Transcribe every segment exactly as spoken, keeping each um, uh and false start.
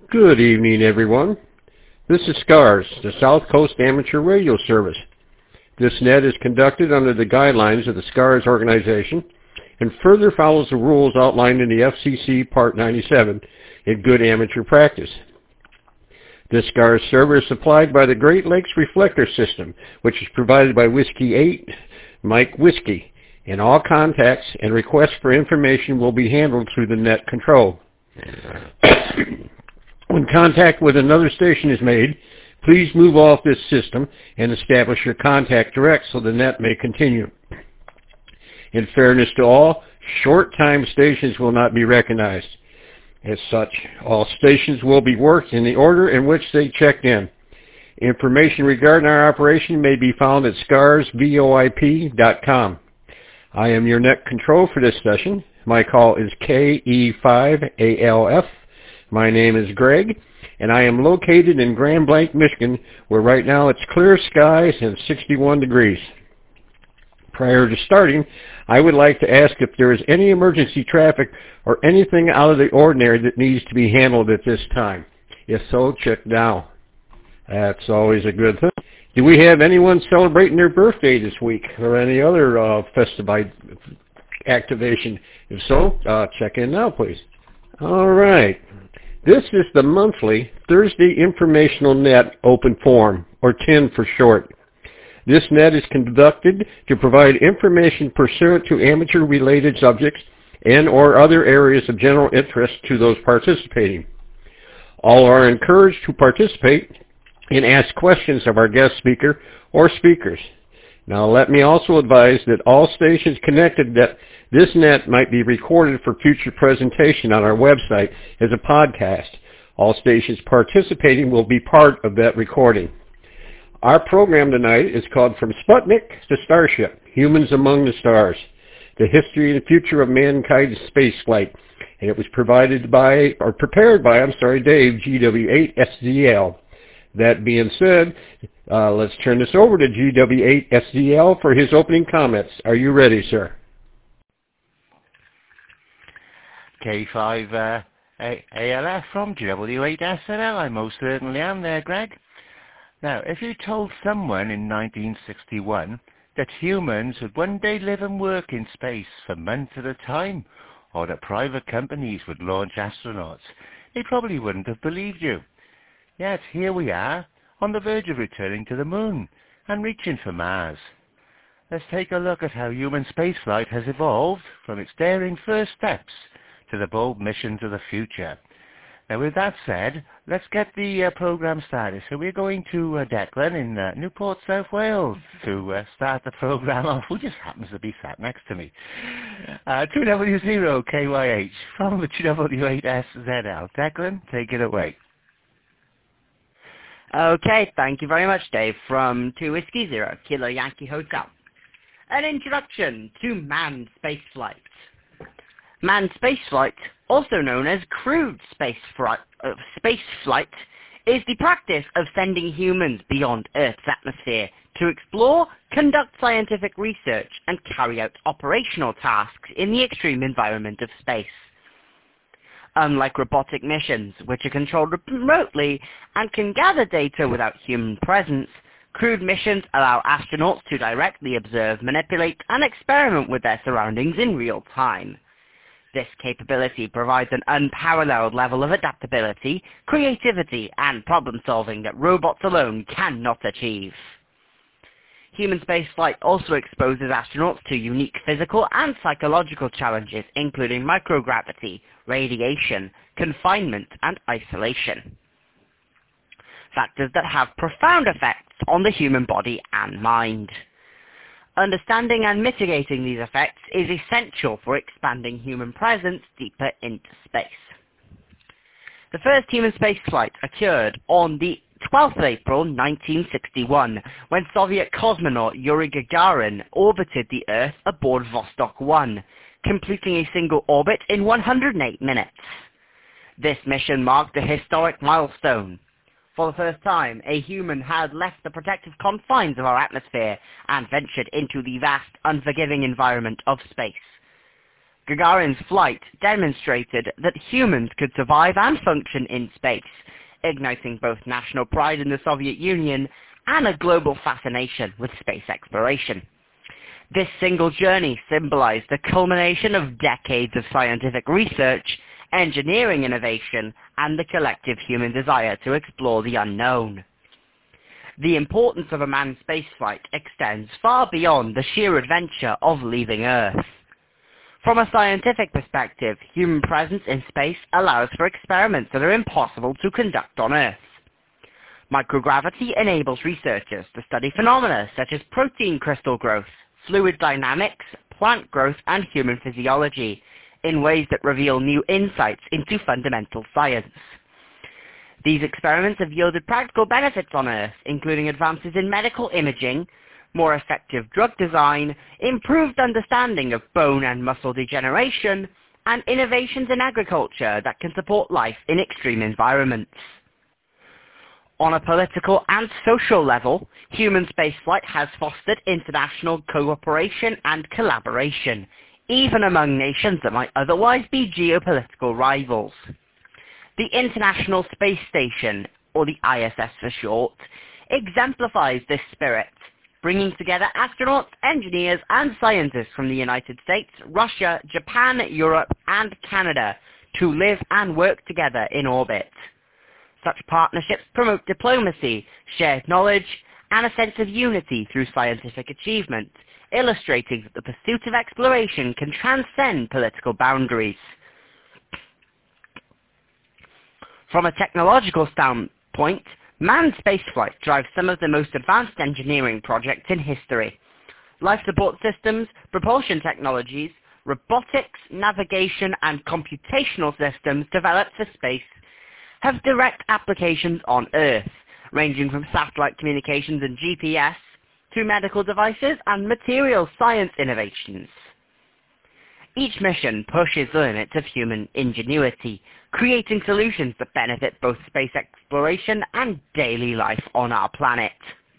Good evening, everyone. This is SCARS, the South Coast Amateur Radio Service. This net is conducted under the guidelines of the SCARS organization and further follows the rules outlined in the F C C Part ninety-seven in good amateur practice. This SCARS server is supplied by the Great Lakes Reflector System, which is provided by Whiskey eight, Mike Whiskey, and all contacts and requests for information will be handled through the net control. When contact with another station is made, please move off this system and establish your contact direct so the net may continue. In fairness to all, short-time stations will not be recognized. As such, all stations will be worked in the order in which they checked in. Information regarding our operation may be found at scars voip dot com. I am your net control for this session. My call is K E five A L F. My name is Greg, and I am located in Grand Blanc, Michigan, where right now it's clear skies and sixty-one degrees. Prior to starting, I would like to ask if there is any emergency traffic or anything out of the ordinary that needs to be handled at this time. If so, check now. That's always a good thing. Do we have anyone celebrating their birthday this week or any other uh, festive activation? If so, uh, check in now, please. All right. This is the monthly Thursday Informational Net Open Forum, or T I N for short. This net is conducted to provide information pursuant to amateur-related subjects and or other areas of general interest to those participating. All are encouraged to participate and ask questions of our guest speaker or speakers. Now let me also advise that all stations connected that this net might be recorded for future presentation on our website as a podcast. All stations participating will be part of that recording. Our program tonight is called From Sputnik to Starship, Humans Among the Stars, the History and Future of Mankind's Spaceflight. And it was provided by, or prepared by, I'm sorry, Dave, G W eight S D L. That being said, uh, let's turn this over to G W eight S D L for his opening comments. Are you ready, sir? K five uh, A L F from G W eight S N L. I most certainly am there, Greg. Now, if you told someone in nineteen sixty-one that humans would one day live and work in space for months at a time, or that private companies would launch astronauts, they probably wouldn't have believed you. Yet here we are, on the verge of returning to the moon and reaching for Mars. Let's take a look at how human spaceflight has evolved from its daring first steps to the bold missions of the future. Now with that said, let's get the uh, program started. So we're going to uh, Declan in uh, Newport, South Wales to uh, start the program off, who just happens to be sat next to me. Uh, two W zero K Y H from the G W eight S Z L. Declan, take it away. Okay, thank you very much, Dave, from two Whiskey Zero, Kilo Yankee Hotel. An introduction to manned spaceflight. Manned spaceflight, also known as crewed spaceflight, uh, spaceflight, is the practice of sending humans beyond Earth's atmosphere to explore, conduct scientific research, and carry out operational tasks in the extreme environment of space. Unlike robotic missions, which are controlled remotely and can gather data without human presence, crewed missions allow astronauts to directly observe, manipulate, and experiment with their surroundings in real time. This capability provides an unparalleled level of adaptability, creativity, and problem-solving that robots alone cannot achieve. Human spaceflight also exposes astronauts to unique physical and psychological challenges, including microgravity, radiation, confinement, and isolation. Factors that have profound effects on the human body and mind. Understanding and mitigating these effects is essential for expanding human presence deeper into space. The first human spaceflight occurred on the twelfth of April nineteen sixty-one, when Soviet cosmonaut Yuri Gagarin orbited the Earth aboard Vostok one, completing a single orbit in one hundred eight minutes. This mission marked a historic milestone. For the first time, a human had left the protective confines of our atmosphere and ventured into the vast, unforgiving environment of space. Gagarin's flight demonstrated that humans could survive and function in space, igniting both national pride in the Soviet Union and a global fascination with space exploration. This single journey symbolized the culmination of decades of scientific research, engineering innovation, and the collective human desire to explore the unknown. The importance of a manned spaceflight extends far beyond the sheer adventure of leaving Earth. From a scientific perspective, human presence in space allows for experiments that are impossible to conduct on Earth. Microgravity enables researchers to study phenomena such as protein crystal growth, fluid dynamics, plant growth, and human physiology in ways that reveal new insights into fundamental science. These experiments have yielded practical benefits on Earth, including advances in medical imaging, more effective drug design, improved understanding of bone and muscle degeneration, and innovations in agriculture that can support life in extreme environments. On a political and social level, human spaceflight has fostered international cooperation and collaboration, even among nations that might otherwise be geopolitical rivals. The International Space Station, or the I S S for short, exemplifies this spirit, bringing together astronauts, engineers, and scientists from the United States, Russia, Japan, Europe, and Canada to live and work together in orbit. Such partnerships promote diplomacy, shared knowledge, and a sense of unity through scientific achievement, illustrating that the pursuit of exploration can transcend political boundaries. From a technological standpoint, manned spaceflight drives some of the most advanced engineering projects in history. Life support systems, propulsion technologies, robotics, navigation, and computational systems developed for space have direct applications on Earth, ranging from satellite communications and G P S to medical devices and material science innovations. Each mission pushes the limits of human ingenuity, creating solutions that benefit both space exploration and daily life on our planet.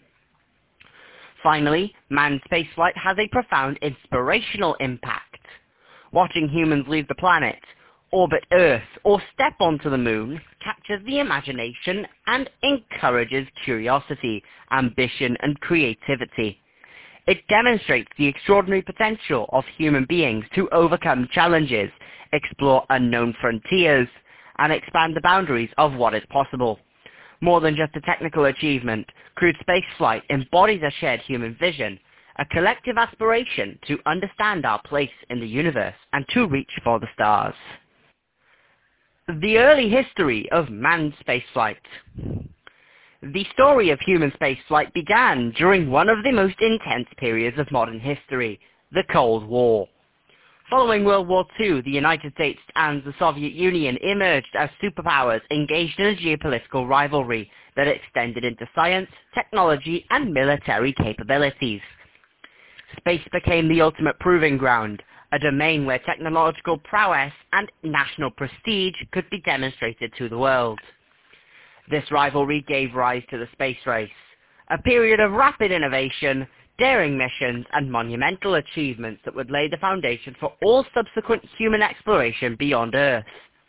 Finally, manned spaceflight has a profound inspirational impact. Watching humans leave the planet, orbit Earth, or step onto the moon captures the imagination and encourages curiosity, ambition, and creativity. It demonstrates the extraordinary potential of human beings to overcome challenges, explore unknown frontiers, and expand the boundaries of what is possible. More than just a technical achievement, crewed spaceflight embodies a shared human vision, a collective aspiration to understand our place in the universe and to reach for the stars. The early history of manned spaceflight. The story of human spaceflight began during one of the most intense periods of modern history, the Cold War. Following World War Two, the United States and the Soviet Union emerged as superpowers engaged in a geopolitical rivalry that extended into science, technology, and military capabilities. Space became the ultimate proving ground, a domain where technological prowess and national prestige could be demonstrated to the world. This rivalry gave rise to the space race, a period of rapid innovation, daring missions, and monumental achievements that would lay the foundation for all subsequent human exploration beyond Earth.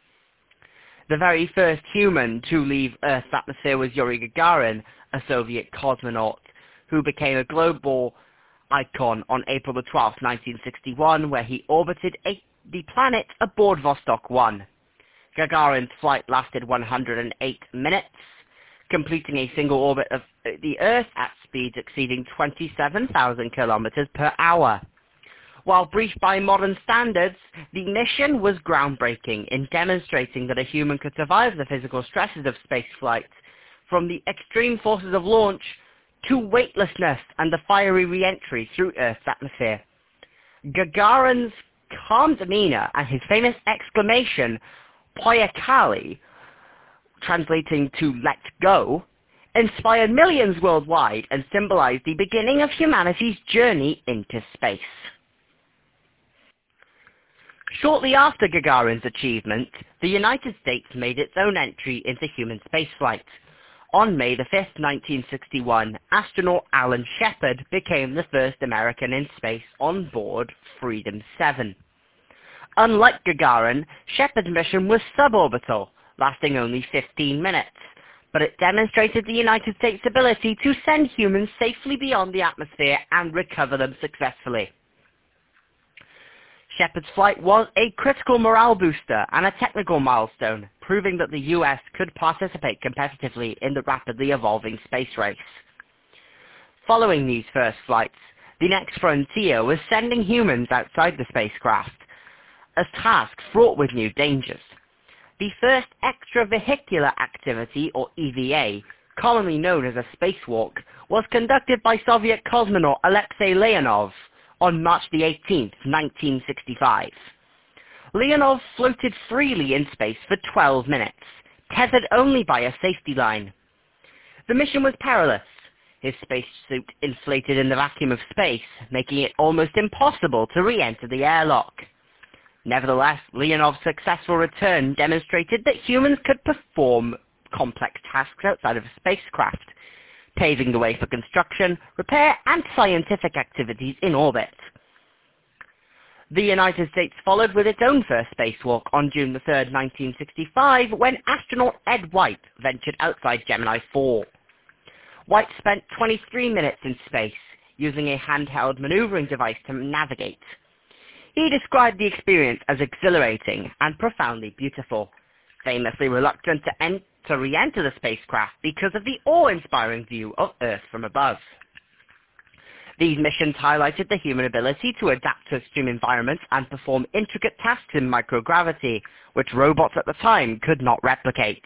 The very first human to leave Earth's atmosphere was Yuri Gagarin, a Soviet cosmonaut, who became a global icon on April the twelfth, nineteen sixty-one, where he orbited a, the planet aboard Vostok one. Gagarin's flight lasted one hundred eight minutes, completing a single orbit of the Earth at speeds exceeding twenty-seven thousand kilometers per hour. While brief by modern standards, the mission was groundbreaking in demonstrating that a human could survive the physical stresses of spaceflight, from the extreme forces of launch to weightlessness and the fiery re-entry through Earth's atmosphere. Gagarin's calm demeanor and his famous exclamation, "Poyakali," translating to "let go," inspired millions worldwide and symbolized the beginning of humanity's journey into space. Shortly after Gagarin's achievement, the United States made its own entry into human spaceflight. On May the fifth, nineteen sixty-one, astronaut Alan Shepard became the first American in space on board Freedom seven. Unlike Gagarin, Shepard's mission was suborbital, lasting only fifteen minutes, but it demonstrated the United States' ability to send humans safely beyond the atmosphere and recover them successfully. Shepard's flight was a critical morale booster and a technical milestone, proving that the U S could participate competitively in the rapidly evolving space race. Following these first flights, the next frontier was sending humans outside the spacecraft, a task fraught with new dangers. The first extravehicular activity, or E V A, commonly known as a spacewalk, was conducted by Soviet cosmonaut Alexei Leonov on March the eighteenth, nineteen sixty-five. Leonov floated freely in space for twelve minutes, tethered only by a safety line. The mission was perilous, his spacesuit inflated in the vacuum of space, making it almost impossible to re-enter the airlock. Nevertheless, Leonov's successful return demonstrated that humans could perform complex tasks outside of a spacecraft, paving the way for construction, repair, and scientific activities in orbit. The United States followed with its own first spacewalk on June the third, nineteen sixty-five, when astronaut Ed White ventured outside Gemini four. White spent twenty-three minutes in space, using a handheld maneuvering device to navigate. He described the experience as exhilarating and profoundly beautiful, famously reluctant to, en- to re-enter the spacecraft because of the awe-inspiring view of Earth from above. These missions highlighted the human ability to adapt to extreme environments and perform intricate tasks in microgravity, which robots at the time could not replicate.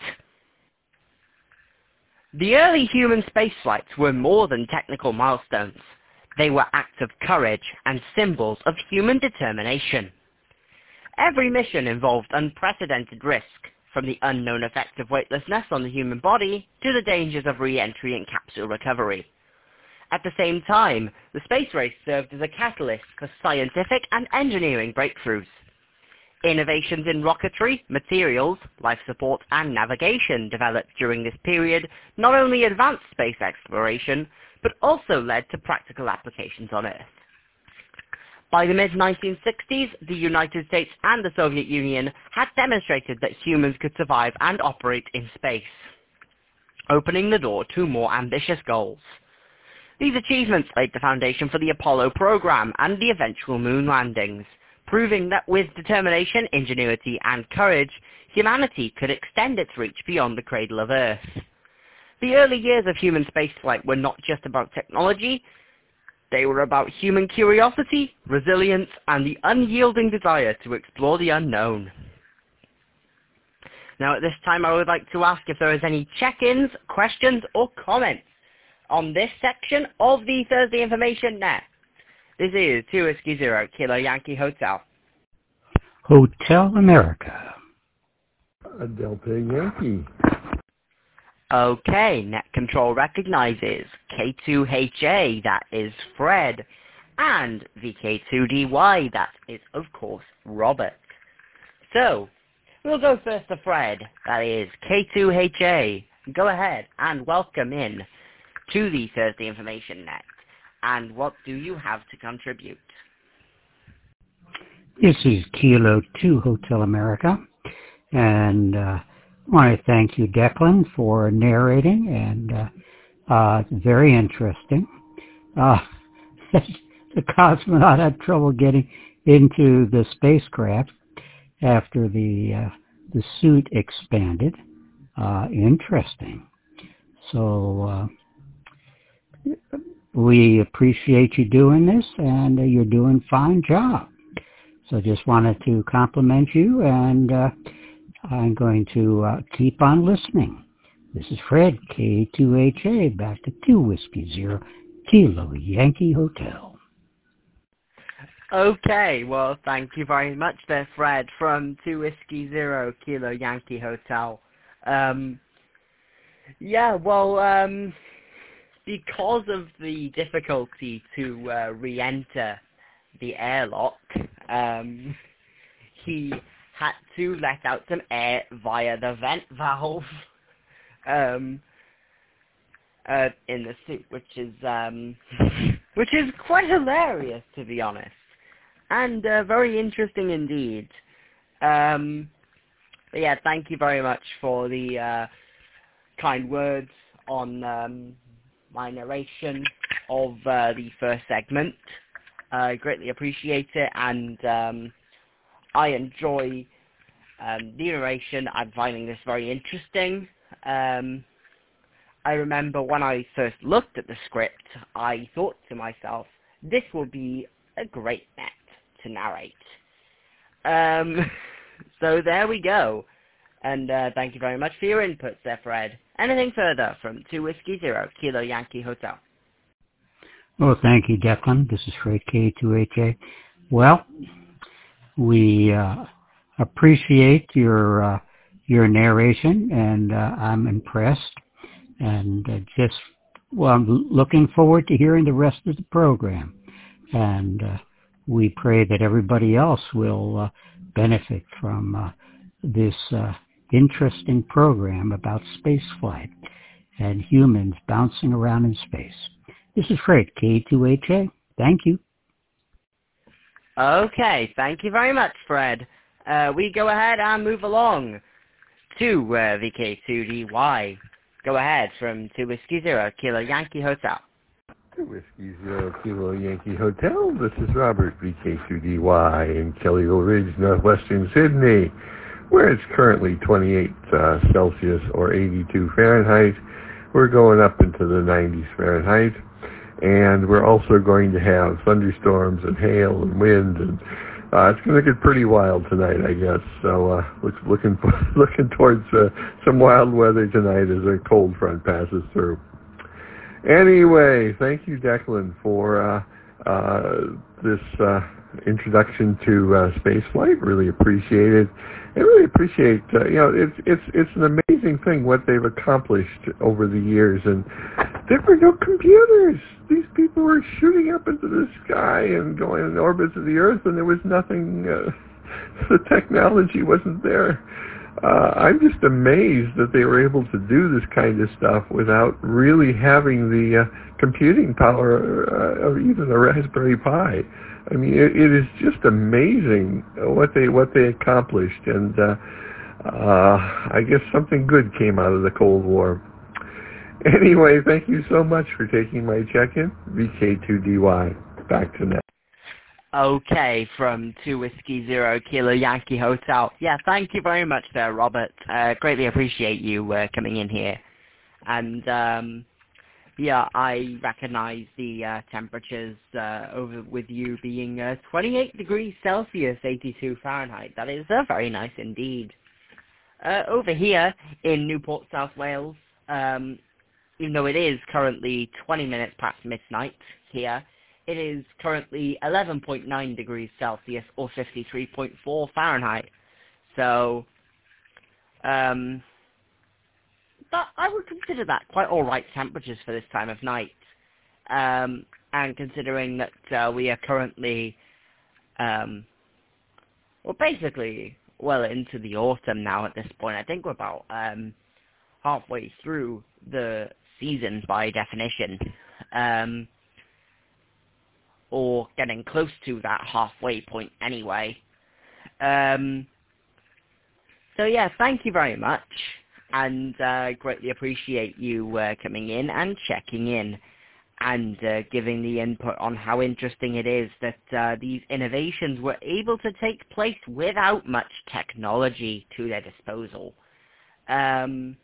The early human spaceflights were more than technical milestones. They were acts of courage and symbols of human determination. Every mission involved unprecedented risk, from the unknown effects of weightlessness on the human body to the dangers of re-entry and capsule recovery. At the same time, the space race served as a catalyst for scientific and engineering breakthroughs. Innovations in rocketry, materials, life support, and navigation developed during this period not only advanced space exploration, but also led to practical applications on Earth. By the mid nineteen sixties, the United States and the Soviet Union had demonstrated that humans could survive and operate in space, opening the door to more ambitious goals. These achievements laid the foundation for the Apollo program and the eventual moon landings, proving that with determination, ingenuity, and courage, humanity could extend its reach beyond the cradle of Earth. The early years of human spaceflight were not just about technology, they were about human curiosity, resilience, and the unyielding desire to explore the unknown. Now at this time I would like to ask if there is any check-ins, questions, or comments on this section of the Thursday Information Net. This is two Whiskey Zero, Kilo Yankee Hotel. Hotel America. A Delta Yankee. Okay, Net Control recognizes K two H A, that is Fred, and V K two D Y, that is, of course, Robert. So, we'll go first to Fred, that is K two H A. Go ahead and welcome in to the Thursday Information Net. And what do you have to contribute? This is Kilo two Hotel America, and uh, I want to thank you, Declan, for narrating, and uh, uh, it's very interesting. Uh, the cosmonaut had trouble getting into the spacecraft after the uh, the suit expanded. Uh, interesting. So uh, we appreciate you doing this, and uh, you're doing a fine job. So just wanted to compliment you, and uh, I'm going to uh, keep on listening. This is Fred, K two H A, back to two Whiskey Zero, Kilo Yankee Hotel. Okay, well, thank you very much there, Fred, from two Whiskey Zero, Kilo Yankee Hotel. Um, yeah, well, um, because of the difficulty to uh, re-enter the airlock, um, he had to let out some air via the vent valve um, uh, in the suit, which is um, which is quite hilarious, to be honest. and uh, very interesting indeed. Um, but yeah, thank you very much for the uh, kind words on um, my narration of uh, the first segment. I greatly appreciate it, and um, I enjoy um, the narration. I'm finding this very interesting. Um, I remember when I first looked at the script, I thought to myself, this will be a great net to narrate. Um, so there we go. And uh, thank you very much for your inputs there, Fred. Anything further from two Whiskey Zero, Kilo Yankee Hotel? Well, thank you, Declan. This is Fred K two H A. Well, we uh, appreciate your uh, your narration, and uh, I'm impressed. And uh, just, well, I'm looking forward to hearing the rest of the program. And uh, we pray that everybody else will uh, benefit from uh, this uh, interesting program about spaceflight and humans bouncing around in space. This is Fred, K two H A. Thank you. Okay, thank you very much, Fred. Uh, we go ahead and move along to uh, V K two D Y. Go ahead from two Whiskey Zero, Kilo Yankee Hotel. two Whiskey Zero, Kilo Yankee Hotel. This is Robert, V K two D Y, in Kellyo Ridge, northwestern Sydney, where it's currently twenty-eight uh, Celsius or eighty-two Fahrenheit. We're going up into the nineties Fahrenheit. And we're also going to have thunderstorms and hail and wind, and uh, it's going to get pretty wild tonight, I guess. So uh, look, looking looking towards uh, some wild weather tonight as a cold front passes through. Anyway, thank you, Declan, for uh, uh, this uh, introduction to uh, space flight. Really appreciate it. I really appreciate, uh, you know, it's it's it's an amazing thing what they've accomplished over the years, and there were no computers. These people were shooting up into the sky and going in orbits of the Earth, and there was nothing. Uh, the technology wasn't there. Uh, I'm just amazed that they were able to do this kind of stuff without really having the uh, computing power uh, of even a Raspberry Pi. I mean, it, it is just amazing what they what they accomplished, and uh, uh, I guess something good came out of the Cold War. Anyway, thank you so much for taking my check-in. V K two D Y, back to now. Okay, from two Whiskey Zero, Kilo Yankee Hotel. Yeah, thank you very much there, Robert. Uh, greatly appreciate you uh, coming in here. And, um, yeah, I recognize the uh, temperatures uh, over with you being uh, twenty-eight degrees Celsius, eighty-two Fahrenheit. That is uh, very nice indeed. Uh, over here in Newport, South Wales, um, even though it is currently twenty minutes past midnight here, it is currently eleven point nine degrees Celsius or fifty-three point four Fahrenheit. So, um, but I would consider that quite alright temperatures for this time of night. Um, and considering that uh, we are currently, um, well, basically well into the autumn now at this point. I think we're about um, halfway through the season by definition. Um, or getting close to that halfway point anyway. Um, so yeah, thank you very much, and uh, greatly appreciate you uh, coming in and checking in, and uh, giving the input on how interesting it is that uh, these innovations were able to take place without much technology to their disposal. Um,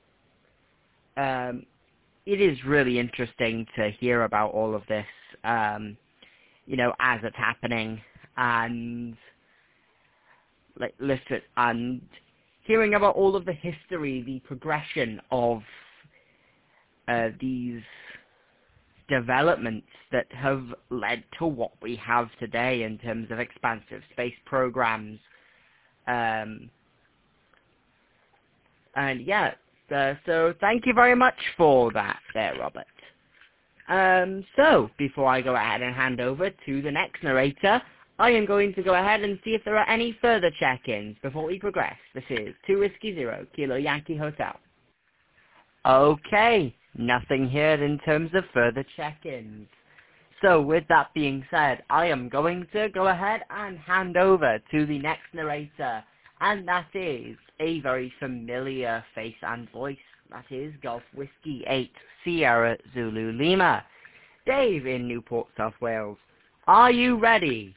um, it is really interesting to hear about all of this, um, you know, as it's happening, and like listen and hearing about all of the history, the progression of uh, these developments that have led to what we have today in terms of expansive space programs. Um, and yeah, uh, so thank you very much for that there, Robert. Um, so, before I go ahead and hand over to the next narrator, I am going to go ahead and see if there are any further check-ins before we progress. This is two Whiskey Zero, Kilo Yankee Hotel. Okay, nothing here in terms of further check-ins. So with that being said, I am going to go ahead and hand over to the next narrator, and that is a very familiar face and voice. That is Golf Whiskey eight Sierra Zulu Lima. Dave in Newport, South Wales. Are you ready?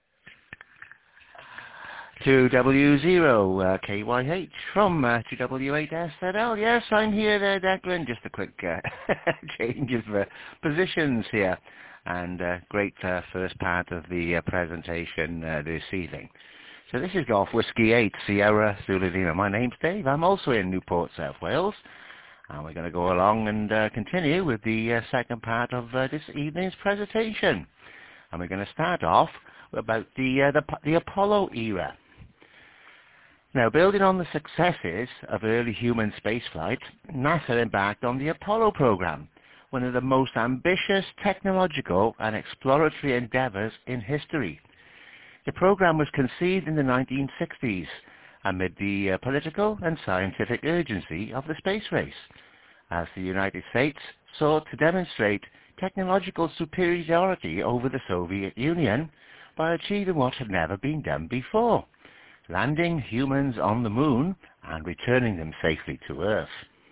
two W zero uh, K Y H from uh, two W eight S Z L. Yes, I'm here there, Declan. Just a quick uh, change of uh, positions here. And uh, great uh, first part of the uh, presentation uh, this evening. So this is Golf Whiskey eight Sierra Zulu Lima. My name's Dave. I'm also in Newport, South Wales. And we're going to go along and uh, continue with the uh, second part of uh, this evening's presentation. And we're going to start off about the, uh, the, the Apollo era. Now, building on the successes of early human spaceflight, NASA embarked on the Apollo program, one of the most ambitious technological and exploratory endeavors in history. The program was conceived in the nineteen sixties amid the uh, political and scientific urgency of the space race, as the United States sought to demonstrate technological superiority over the Soviet Union by achieving what had never been done before: landing humans on the moon and returning them safely to Earth.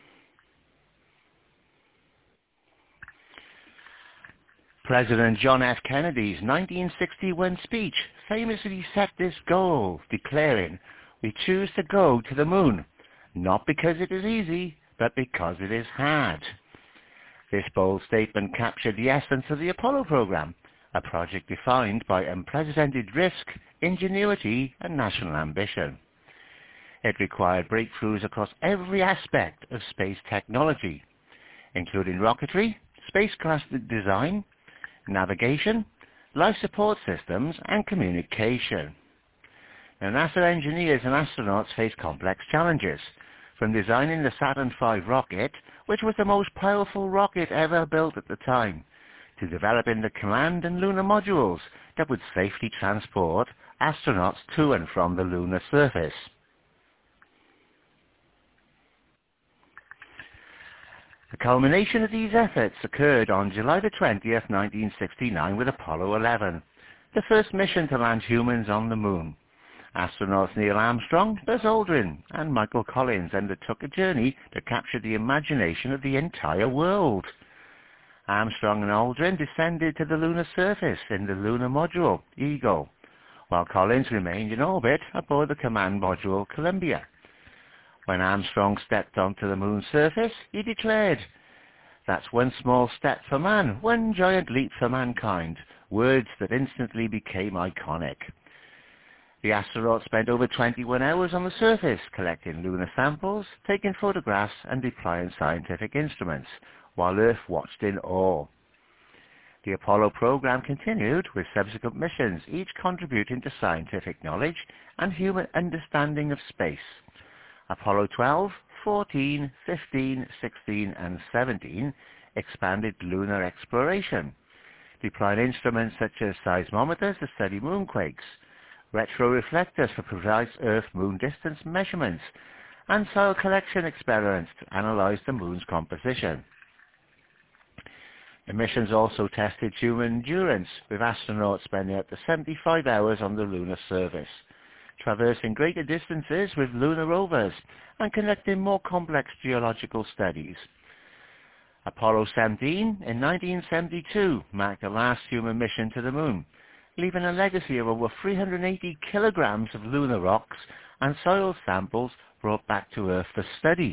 President John F. Kennedy's nineteen sixty-one speech famously set this goal, declaring, "We choose to go to the moon, not because it is easy, but because it is hard." This bold statement captured the essence of the Apollo program, a project defined by unprecedented risk, ingenuity, and national ambition. It required breakthroughs across every aspect of space technology, including rocketry, spacecraft design, navigation, life support systems, and communication. Now, NASA engineers and astronauts faced complex challenges, from designing the Saturn five rocket, which was the most powerful rocket ever built at the time, to developing the command and lunar modules that would safely transport astronauts to and from the lunar surface. The culmination of these efforts occurred on July the twentieth, nineteen sixty-nine, with Apollo eleven, the first mission to land humans on the moon. Astronauts Neil Armstrong, Buzz Aldrin, and Michael Collins undertook a journey that captured the imagination of the entire world. Armstrong and Aldrin descended to the lunar surface in the lunar module, Eagle, while Collins remained in orbit aboard the command module, Columbia. When Armstrong stepped onto the moon's surface, he declared, "That's one small step for man, one giant leap for mankind," words that instantly became iconic. The astronauts spent over twenty-one hours on the surface, collecting lunar samples, taking photographs, and deploying scientific instruments, while Earth watched in awe. The Apollo program continued with subsequent missions, each contributing to scientific knowledge and human understanding of space. Apollo twelve, fourteen, fifteen, sixteen, and seventeen expanded lunar exploration, deploying instruments such as seismometers to study moonquakes, retroreflectors for precise Earth-Moon distance measurements, and soil collection experiments to analyze the moon's composition. The missions also tested human endurance, with astronauts spending up to seventy-five hours on the lunar surface, traversing greater distances with lunar rovers, and conducting more complex geological studies. Apollo seventeen in nineteen seventy-two marked the last human mission to the moon, leaving a legacy of over three hundred eighty kilograms of lunar rocks and soil samples brought back to Earth for study.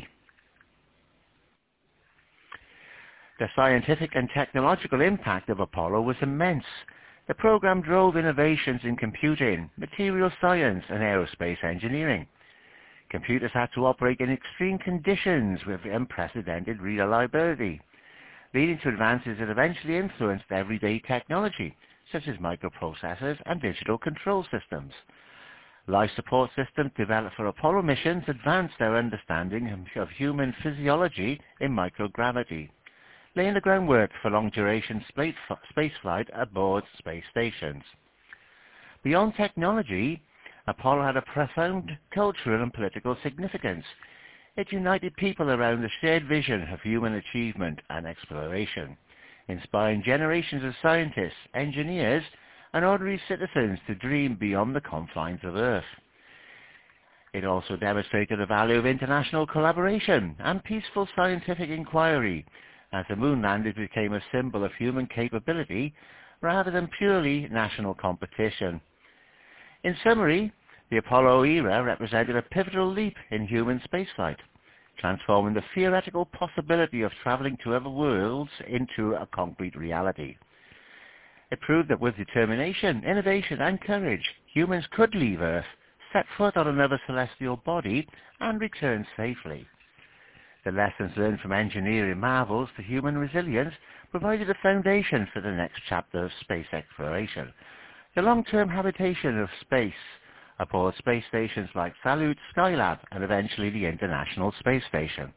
The scientific and technological impact of Apollo was immense. The program drove innovations in computing, material science, and aerospace engineering. Computers had to operate in extreme conditions with unprecedented reliability, leading to advances that eventually influenced everyday technology, such as microprocessors and digital control systems. Life support systems developed for Apollo missions advanced our understanding of human physiology in microgravity, laying the groundwork for long-duration spaceflight aboard space stations. Beyond technology, Apollo had a profound cultural and political significance. It united people around the shared vision of human achievement and exploration, inspiring generations of scientists, engineers, and ordinary citizens to dream beyond the confines of Earth. It also demonstrated the value of international collaboration and peaceful scientific inquiry, as the moon landing became a symbol of human capability rather than purely national competition. In summary, the Apollo era represented a pivotal leap in human spaceflight, transforming the theoretical possibility of traveling to other worlds into a concrete reality. It proved that with determination, innovation, and courage, humans could leave Earth, set foot on another celestial body, and return safely. The lessons learned from engineering marvels to human resilience provided a foundation for the next chapter of space exploration, the long-term habitation of space aboard space stations like Salyut, Skylab, and eventually the International Space Station.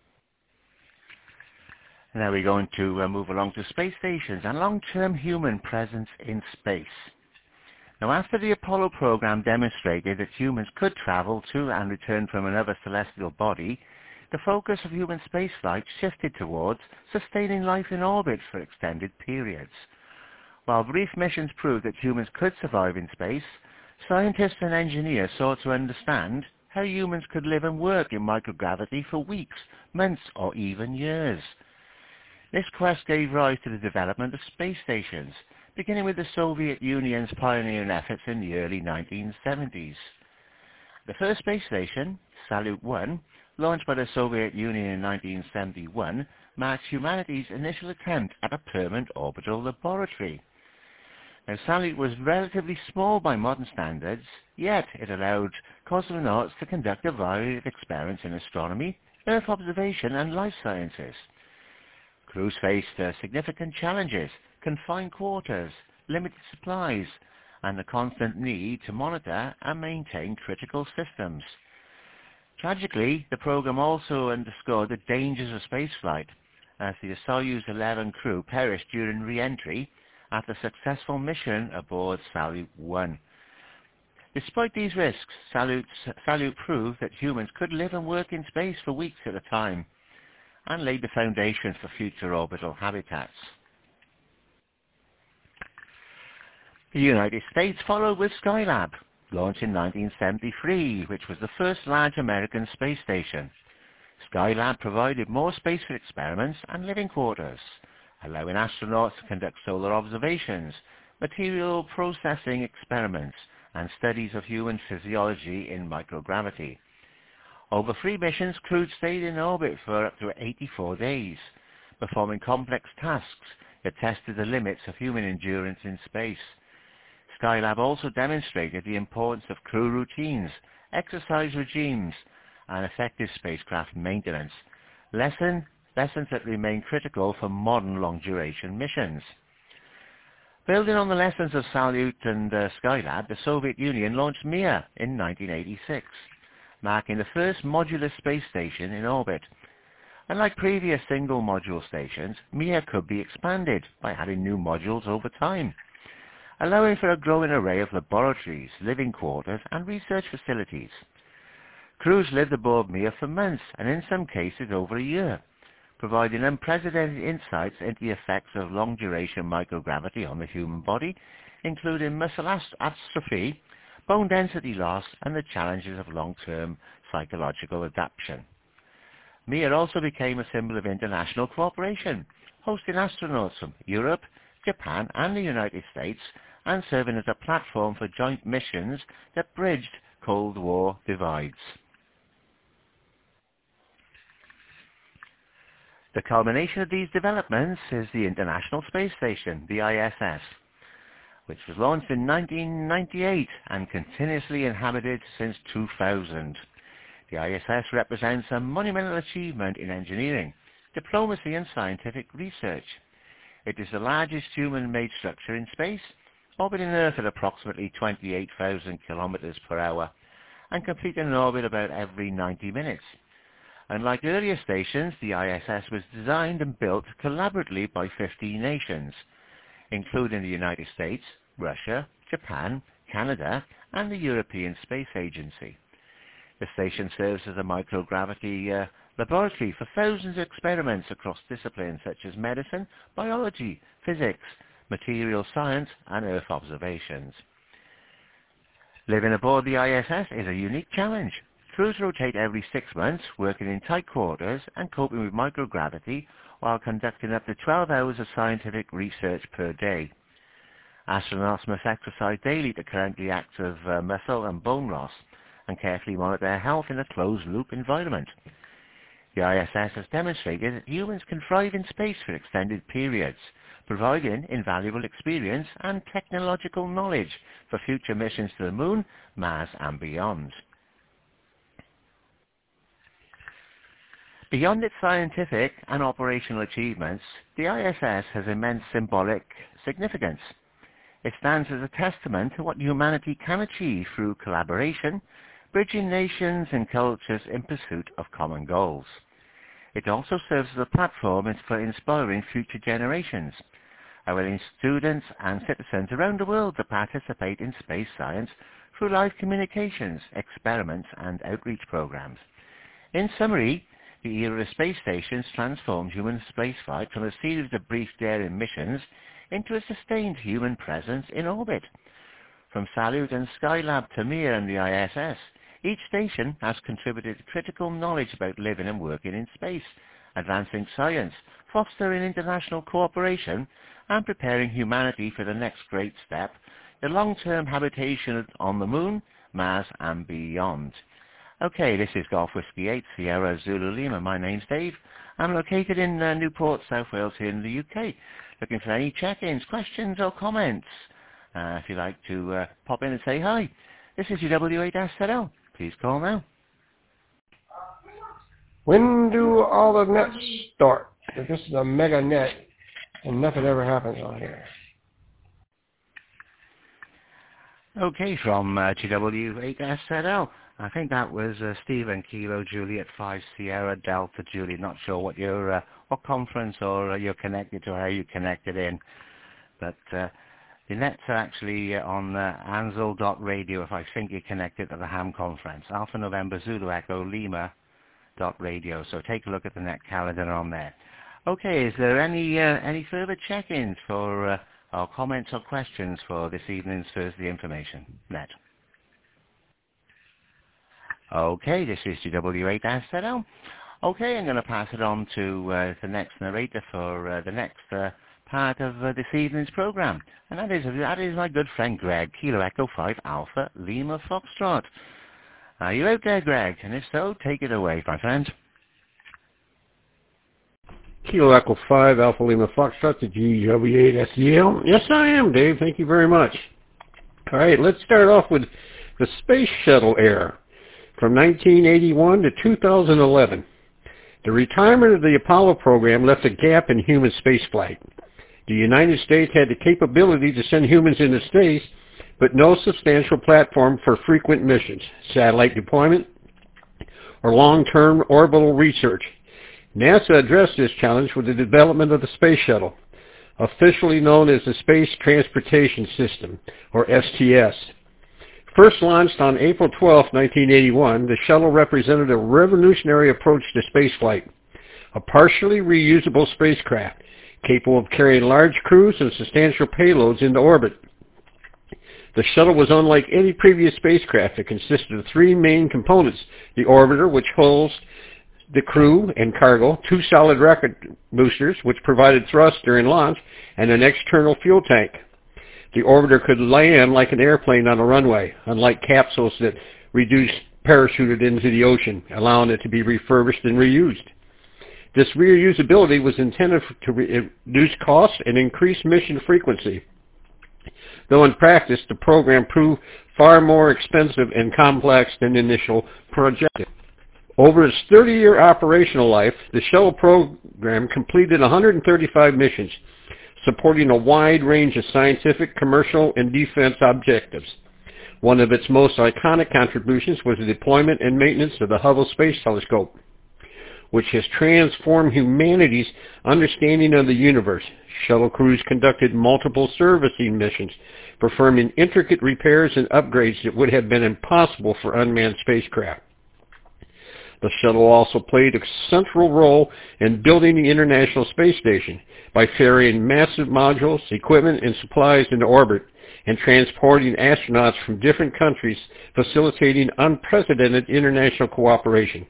Now we're going to uh, move along to space stations and long-term human presence in space. Now, after the Apollo program demonstrated that humans could travel to and return from another celestial body, the focus of human spaceflight shifted towards sustaining life in orbit for extended periods. While brief missions proved that humans could survive in space, scientists and engineers sought to understand how humans could live and work in microgravity for weeks, months, or even years. This quest gave rise to the development of space stations, beginning with the Soviet Union's pioneering efforts in the early nineteen seventies. The first space station, Salyut one, launched by the Soviet Union in nineteen seventy-one, marked humanity's initial attempt at a permanent orbital laboratory. Now, Salyut was relatively small by modern standards, yet it allowed cosmonauts to conduct a variety of experiments in astronomy, Earth observation, and life sciences. Crews faced uh, significant challenges, confined quarters, limited supplies, and the constant need to monitor and maintain critical systems. Tragically, the program also underscored the dangers of spaceflight, as the Soyuz eleven crew perished during re-entry after a successful mission aboard Salyut one. Despite these risks, Salyut, Salyut proved that humans could live and work in space for weeks at a time, and laid the foundation for future orbital habitats. The United States followed with Skylab, launched in nineteen seventy-three, which was the first large American space station. Skylab provided more space for experiments and living quarters, allowing astronauts to conduct solar observations, material processing experiments, and studies of human physiology in microgravity. Over three missions, crews stayed in orbit for up to eighty-four days, performing complex tasks that tested the limits of human endurance in space. Skylab also demonstrated the importance of crew routines, exercise regimes, and effective spacecraft maintenance, lesson, lessons that remain critical for modern long-duration missions. Building on the lessons of Salyut and uh, Skylab, the Soviet Union launched Mir in nineteen eighty-six, marking the first modular space station in orbit. Unlike previous single-module stations, Mir could be expanded by adding new modules over time, allowing for a growing array of laboratories, living quarters, and research facilities. Crews lived aboard Mir for months, and in some cases over a year, providing unprecedented insights into the effects of long-duration microgravity on the human body, including muscle atrophy, bone density loss, and the challenges of long-term psychological adaptation. Mir also became a symbol of international cooperation, hosting astronauts from Europe, Japan, and the United States, and serving as a platform for joint missions that bridged Cold War divides. The culmination of these developments is the International Space Station, the I S S, which was launched in nineteen ninety-eight and continuously inhabited since two thousand. The I S S represents a monumental achievement in engineering, diplomacy, and scientific research. It is the largest human-made structure in space, orbiting Earth at approximately twenty-eight thousand kilometers per hour, and completing an orbit about every ninety minutes. Unlike earlier stations, the I S S was designed and built collaboratively by fifteen nations, including the United States, Russia, Japan, Canada, and the European Space Agency. The station serves as a microgravity uh, laboratory for thousands of experiments across disciplines such as medicine, biology, physics, material science, and Earth observations. Living aboard the I S S is a unique challenge. Crews rotate every six months, working in tight quarters and coping with microgravity while conducting up to twelve hours of scientific research per day. Astronauts must exercise daily to curb the acts of uh, muscle and bone loss and carefully monitor their health in a closed-loop environment. The I S S has demonstrated that humans can thrive in space for extended periods, providing invaluable experience and technological knowledge for future missions to the Moon, Mars, and beyond. Beyond its scientific and operational achievements, the I S S has immense symbolic significance. It stands as a testament to what humanity can achieve through collaboration, bridging nations and cultures in pursuit of common goals. It also serves as a platform for inspiring future generations, allowing students and citizens around the world to participate in space science through live communications, experiments, and outreach programs. In summary, the era of space stations transformed human spaceflight from a series of brief daring missions into a sustained human presence in orbit. From Salyut and Skylab to Mir and the I S S, each station has contributed critical knowledge about living and working in space, advancing science, fostering international cooperation, and preparing humanity for the next great step, the long-term habitation on the Moon, Mars, and beyond. Okay, this is Golf Whiskey eight, Sierra Zulu Lima. My name's Dave. I'm located in uh, Newport, South Wales here in the U K. Looking for any check-ins, questions or comments. Uh, if you'd like to uh, pop in and say hi, this is your W eight S Z L. Please call now. When do all the nets start? If this is a mega net and nothing ever happens on here. Okay, from uh, G W eight S Z L. I think that was uh, Stephen Kilo Juliet five Sierra Delta Juliet. Not sure what your uh, what conference or uh, you're connected to, or how you connected in, but uh, the nets are actually uh, on uh, Ansel dot radio. If I think you're connected to the Ham conference, Alpha November Zulu Echo Lima dot radio. So take a look at the net calendar on there. Okay, is there any uh, any further check-ins for uh, or comments or questions for this evening's Thursday information net? Okay, this is G W eight S Z L. Okay, I'm going to pass it on to uh, the next narrator for uh, the next uh, part of uh, this evening's program, and that is that is my good friend Greg, Kilo Echo five Alpha Lima Foxtrot. Are you out there, Greg? And if so, take it away, my friend. Kilo Echo five Alpha Lima Foxtrot to G W eight S Z L. Yes, I am, Dave. Thank you very much. All right, let's start off with the Space Shuttle era. From nineteen eighty-one to two thousand eleven, the retirement of the Apollo program left a gap in human spaceflight. The United States had the capability to send humans into space, but no substantial platform for frequent missions, satellite deployment, or long-term orbital research. NASA addressed this challenge with the development of the Space Shuttle, officially known as the Space Transportation System, or S T S. First launched on April twelfth, nineteen eighty-one, the shuttle represented a revolutionary approach to spaceflight, a partially reusable spacecraft capable of carrying large crews and substantial payloads into orbit. The shuttle was unlike any previous spacecraft. It consisted of three main components: the orbiter, which holds the crew and cargo, two solid rocket boosters, which provided thrust during launch, and an external fuel tank. The orbiter could land like an airplane on a runway, unlike capsules that reduced parachuted into the ocean, allowing it to be refurbished and reused. This reusability was intended to reduce costs and increase mission frequency, though in practice the program proved far more expensive and complex than initial projected. Over its thirty-year operational life, the shuttle program completed one hundred thirty-five missions, supporting a wide range of scientific, commercial, and defense objectives. One of its most iconic contributions was the deployment and maintenance of the Hubble Space Telescope, which has transformed humanity's understanding of the universe. Shuttle crews conducted multiple servicing missions, performing intricate repairs and upgrades that would have been impossible for unmanned spacecraft. The shuttle also played a central role in building the International Space Station by ferrying massive modules, equipment, and supplies into orbit and transporting astronauts from different countries, facilitating unprecedented international cooperation.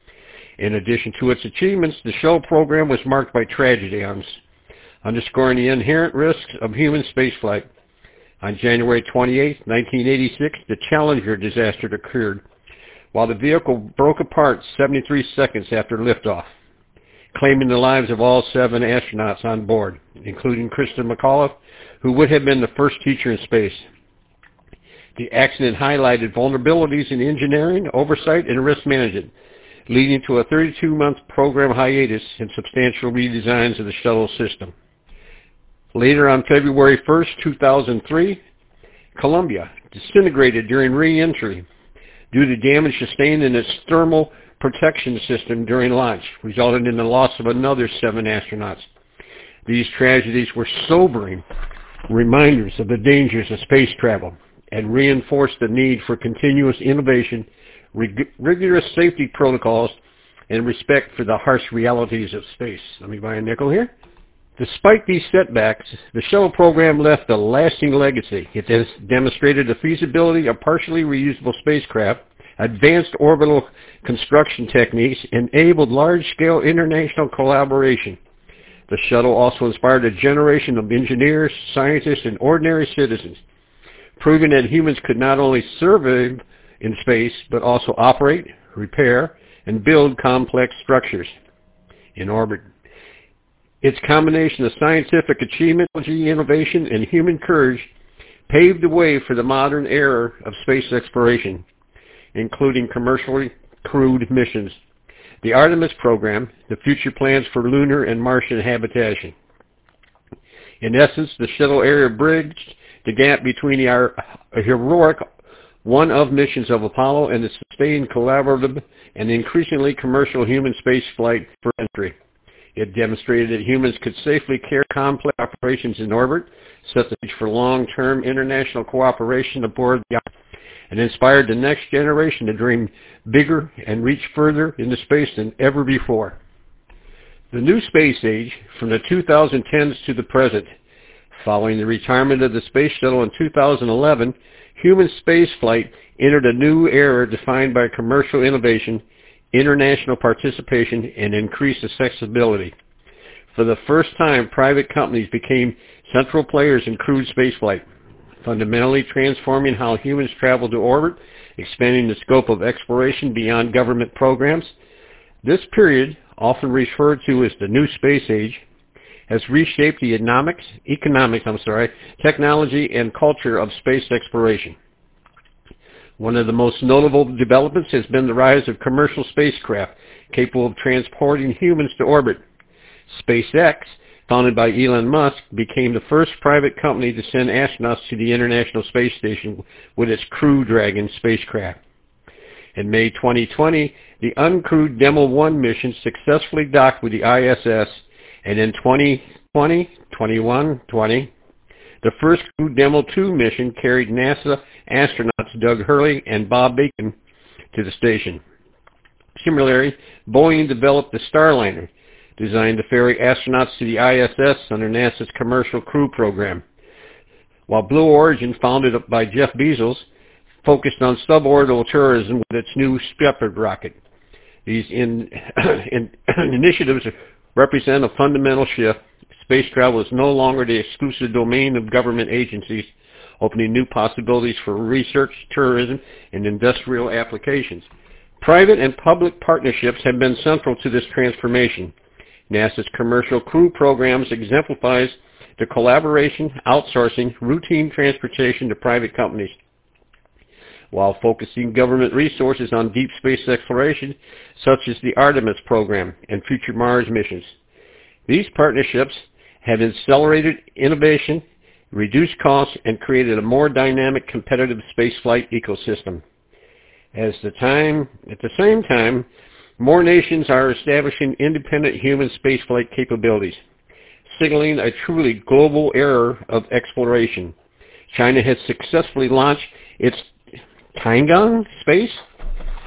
In addition to its achievements, the shuttle program was marked by tragedy, underscoring the inherent risks of human spaceflight. On January twenty-eighth, nineteen eighty-six, the Challenger disaster occurred, while the vehicle broke apart seventy-three seconds after liftoff, claiming the lives of all seven astronauts on board, including Kristen McAuliffe, who would have been the first teacher in space. The accident highlighted vulnerabilities in engineering, oversight, and risk management, leading to a thirty-two month program hiatus and substantial redesigns of the shuttle system. Later on February first, two thousand three, Columbia disintegrated during re-entry due to damage sustained in its thermal protection system during launch, resulting in the loss of another seven astronauts. These tragedies were sobering reminders of the dangers of space travel and reinforced the need for continuous innovation, rig- rigorous safety protocols, and respect for the harsh realities of space. Let me buy a nickel here. Despite these setbacks, the shuttle program left a lasting legacy. It has demonstrated the feasibility of partially reusable spacecraft, advanced orbital construction techniques, and enabled large-scale international collaboration. The shuttle also inspired a generation of engineers, scientists, and ordinary citizens, proving that humans could not only survive in space, but also operate, repair, and build complex structures in orbit. Its combination of scientific achievement, technology, innovation, and human courage paved the way for the modern era of space exploration, including commercially crewed missions, the Artemis program, the future plans for lunar and Martian habitation. In essence, the shuttle area bridged the gap between the heroic one-of missions of Apollo and the sustained collaborative and increasingly commercial human spaceflight for entry. It demonstrated that humans could safely carry complex operations in orbit, set the stage for long-term international cooperation aboard the island, and inspired the next generation to dream bigger and reach further into space than ever before. The new space age, from the twenty tens to the present, following the retirement of the space shuttle in two thousand eleven, human spaceflight entered a new era defined by commercial innovation, international participation, and increased accessibility. For the first time, private companies became central players in crewed spaceflight, fundamentally transforming how humans travel to orbit, expanding the scope of exploration beyond government programs. This period, often referred to as the new space age, has reshaped the economics, economics, I'm sorry, technology and culture of space exploration. One of the most notable developments has been the rise of commercial spacecraft capable of transporting humans to orbit. SpaceX, founded by Elon Musk, became the first private company to send astronauts to the International Space Station with its Crew Dragon spacecraft. In May twenty twenty, the uncrewed Demo one mission successfully docked with the I S S, and in twenty twenty, twenty-one, twenty, the first crewed Demo two mission carried NASA astronauts Doug Hurley and Bob Beacon to the station. Similarly, Boeing developed the Starliner, designed to ferry astronauts to the I S S under NASA's Commercial Crew Program, while Blue Origin, founded by Jeff Bezos, focused on suborbital tourism with its new Shepard rocket. These in, in, initiatives represent a fundamental shift. Space travel is no longer the exclusive domain of government agencies, opening new possibilities for research, tourism, and industrial applications. Private and public partnerships have been central to this transformation. NASA's Commercial Crew Programs exemplifies the collaboration, outsourcing, routine transportation to private companies, while focusing government resources on deep space exploration, such as the Artemis program and future Mars missions. These partnerships have accelerated innovation, reduced costs, and created a more dynamic, competitive spaceflight ecosystem. As the time, at the same time, more nations are establishing independent human spaceflight capabilities, signaling a truly global era of exploration. China has successfully launched its Tiangong space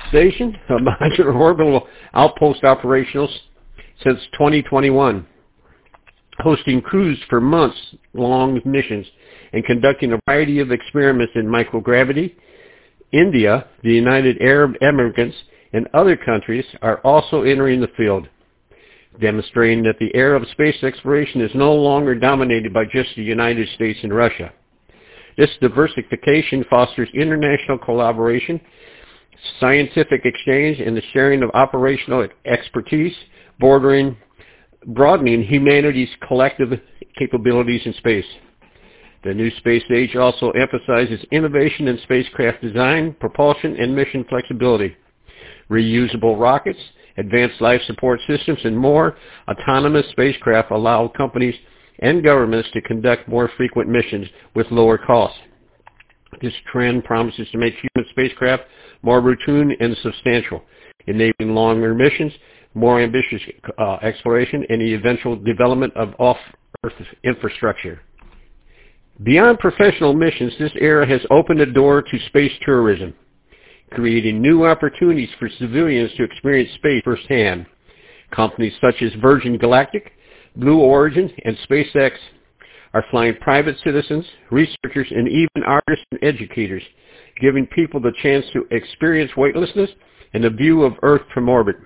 Station, a modular orbital outpost operational since twenty twenty-one, hosting crews for months-long missions and conducting a variety of experiments in microgravity. India, the United Arab Emirates, and other countries are also entering the field, demonstrating that the era of space exploration is no longer dominated by just the United States and Russia. This diversification fosters international collaboration, scientific exchange, and the sharing of operational expertise, bordering, broadening humanity's collective capabilities in space. The new space age also emphasizes innovation in spacecraft design, propulsion, and mission flexibility. Reusable rockets, advanced life support systems, and more autonomous spacecraft allow companies and governments to conduct more frequent missions with lower costs. This trend promises to make human spacecraft more routine and substantial, enabling longer missions, more ambitious uh, exploration, and the eventual development of off-Earth infrastructure. Beyond professional missions, this era has opened the door to space tourism, creating new opportunities for civilians to experience space firsthand. Companies such as Virgin Galactic, Blue Origin, and SpaceX are flying private citizens, researchers, and even artists and educators, giving people the chance to experience weightlessness and a view of Earth from orbit.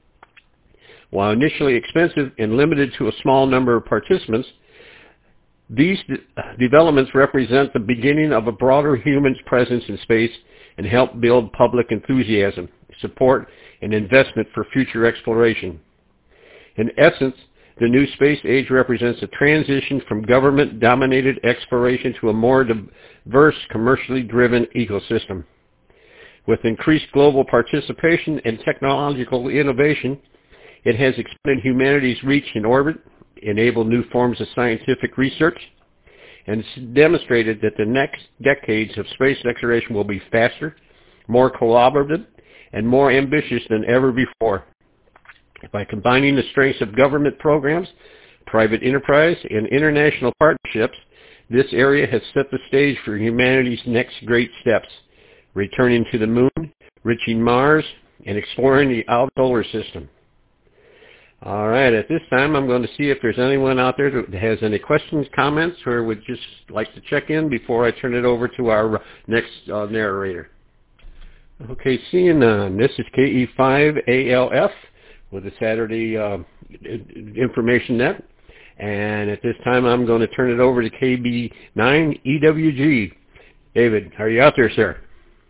While initially expensive and limited to a small number of participants, these de- developments represent the beginning of a broader human presence in space and help build public enthusiasm, support, and investment for future exploration. In essence, the new space age represents a transition from government-dominated exploration to a more diverse, commercially driven ecosystem. With increased global participation and technological innovation, it has expanded humanity's reach in orbit, enabled new forms of scientific research, and demonstrated that the next decades of space exploration will be faster, more collaborative, and more ambitious than ever before. By combining the strengths of government programs, private enterprise, and international partnerships, this area has set the stage for humanity's next great steps, returning to the moon, reaching Mars, and exploring the outer solar system. All right, at this time, I'm going to see if there's anyone out there that has any questions, comments, or would just like to check in before I turn it over to our next uh, narrator. Okay, seeing none. This is K E five A L F with the Saturday uh, Information Net. And at this time, I'm going to turn it over to K B nine E W G. David, are you out there, sir?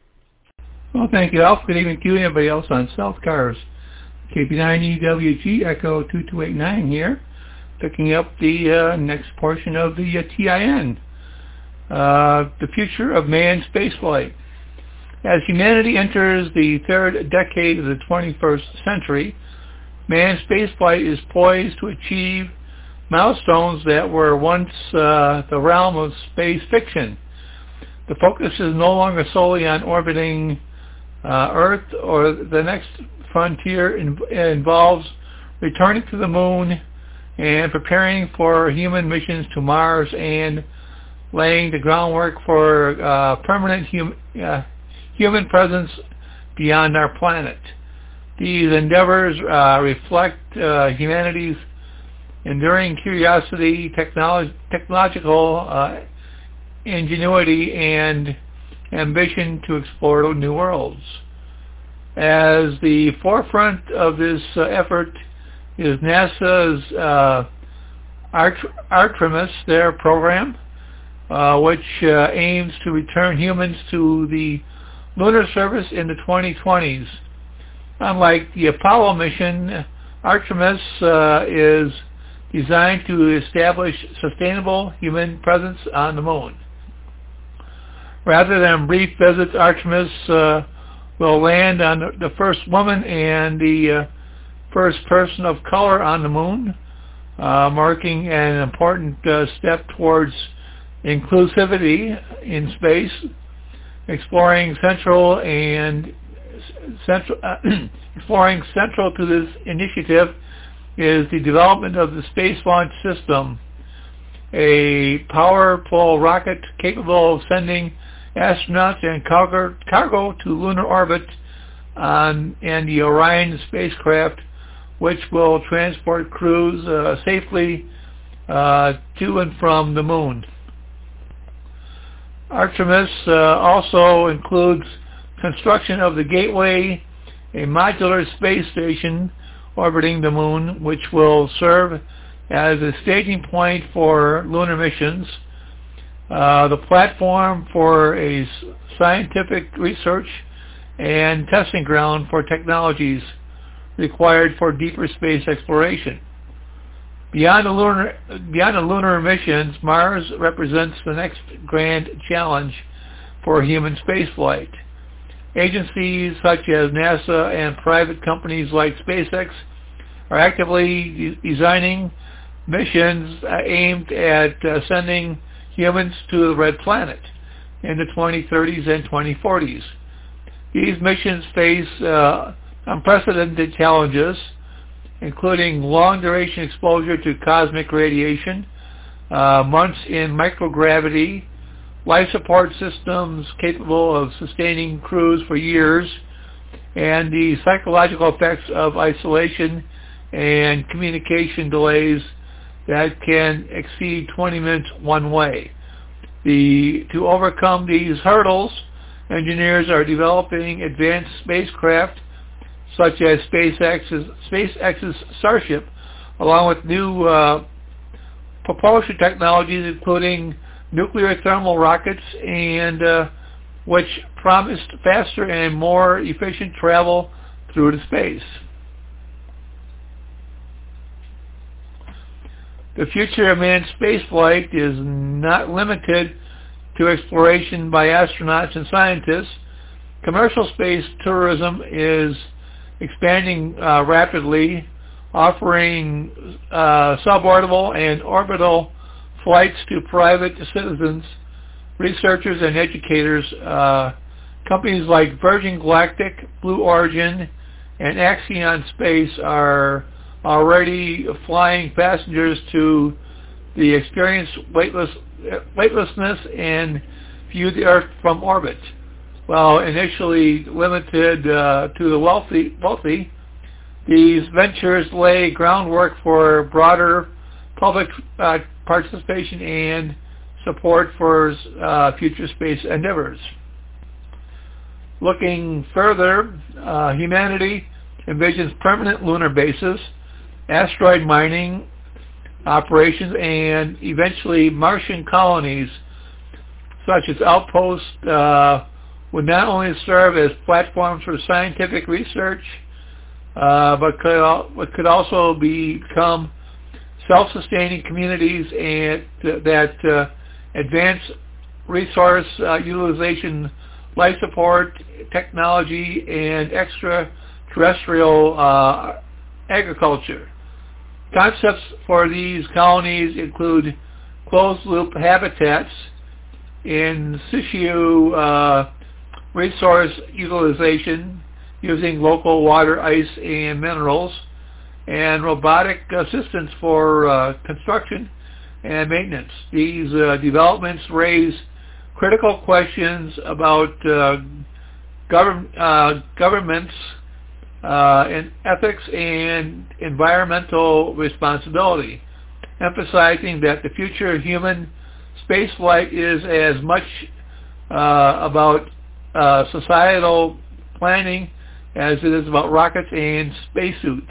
Well, thank you, Alf. Good evening to you and everybody else on South Cars. K B nine E W G, Echo two two eight nine here, picking up the uh, next portion of the uh, T I N, uh, the future of manned spaceflight. As humanity enters the third decade of the twenty-first century, manned spaceflight is poised to achieve milestones that were once uh, the realm of space fiction. The focus is no longer solely on orbiting uh, Earth, or the next frontier in, involves returning to the moon and preparing for human missions to Mars and laying the groundwork for uh, permanent hum, uh, human presence beyond our planet. These endeavors uh, reflect uh, humanity's enduring curiosity, technolo- technological uh, ingenuity, and ambition to explore new worlds. As the forefront of this uh, effort is NASA's uh, Art- Artemis, their program, uh, which uh, aims to return humans to the lunar surface in the twenty twenties. Unlike the Apollo mission, Artemis uh, is designed to establish sustainable human presence on the moon. Rather than brief visits, Artemis uh, will land on the first woman and the uh, first person of color on the moon, uh, marking an important uh, step towards inclusivity in space. Exploring central and central, uh, exploring central to this initiative is the development of the Space Launch System, a powerful rocket capable of sending astronauts and cargo, cargo to lunar orbit on and the Orion spacecraft, which will transport crews uh, safely uh, to and from the moon. Artemis uh, also includes construction of the Gateway, a modular space station orbiting the moon, which will serve as a staging point for lunar missions, uh, the platform for a scientific research and testing ground for technologies required for deeper space exploration. Beyond the lunar, beyond the lunar missions, Mars represents the next grand challenge for human spaceflight. Agencies such as NASA and private companies like SpaceX are actively de- designing missions uh, aimed at uh, sending humans to the Red Planet in the twenty thirties and twenty forties. These missions face uh, unprecedented challenges, including long-duration exposure to cosmic radiation, uh, months in microgravity, life support systems capable of sustaining crews for years, and the psychological effects of isolation and communication delays that can exceed twenty minutes one way. The, to overcome these hurdles, engineers are developing advanced spacecraft such as SpaceX's, SpaceX's Starship, along with new uh, propulsion technologies including nuclear thermal rockets, and uh, which promised faster and more efficient travel through the space. The future of manned spaceflight is not limited to exploration by astronauts and scientists. Commercial space tourism is expanding uh, rapidly, offering uh, suborbital and orbital flights to private citizens, researchers, and educators. Uh, companies like Virgin Galactic, Blue Origin, and Axion Space are already flying passengers to the experience weightless, weightlessness and view the Earth from orbit. While initially limited uh, to the wealthy, wealthy, these ventures lay groundwork for broader public uh, participation and support for uh, future space endeavors. Looking further, uh, humanity envisions permanent lunar bases, asteroid mining operations, and eventually Martian colonies such as outposts uh, would not only serve as platforms for scientific research, uh, but could, al- but could also become self-sustaining communities and uh, that uh, advance resource uh, utilization, life support, technology, and extraterrestrial uh, agriculture. Concepts for these colonies include closed-loop habitats, in situ uh, resource utilization using local water, ice, and minerals, and robotic assistance for uh, construction and maintenance. These uh, developments raise critical questions about uh, govern, uh, governments uh, and ethics and environmental responsibility, emphasizing that the future of human spaceflight is as much uh, about uh, societal planning as it is about rockets and spacesuits.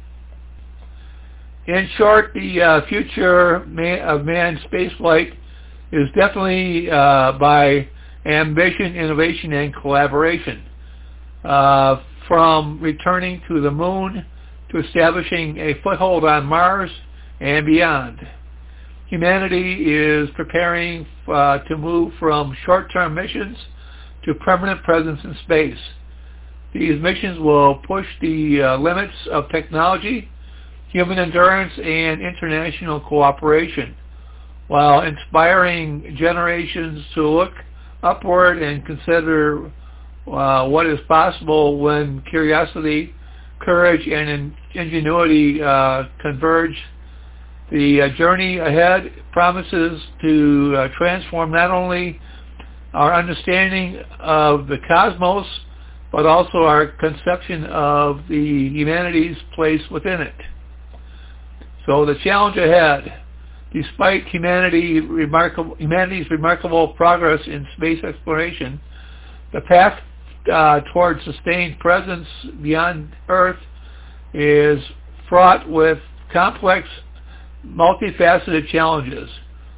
In short, the uh, future man, of manned spaceflight is definitely uh, by ambition, innovation, and collaboration. Uh, from returning to the moon to establishing a foothold on Mars and beyond. Humanity is preparing uh, to move from short-term missions to permanent presence in space. These missions will push the uh, limits of technology, human endurance, and international cooperation, while inspiring generations to look upward and consider uh, what is possible when curiosity, courage, and in- ingenuity uh, converge. The uh, journey ahead promises to uh, transform not only our understanding of the cosmos, but also our conception of the humanity's place within it. So the challenge ahead, despite humanity remarkable, humanity's remarkable progress in space exploration, the path uh, towards sustained presence beyond Earth is fraught with complex, multifaceted challenges.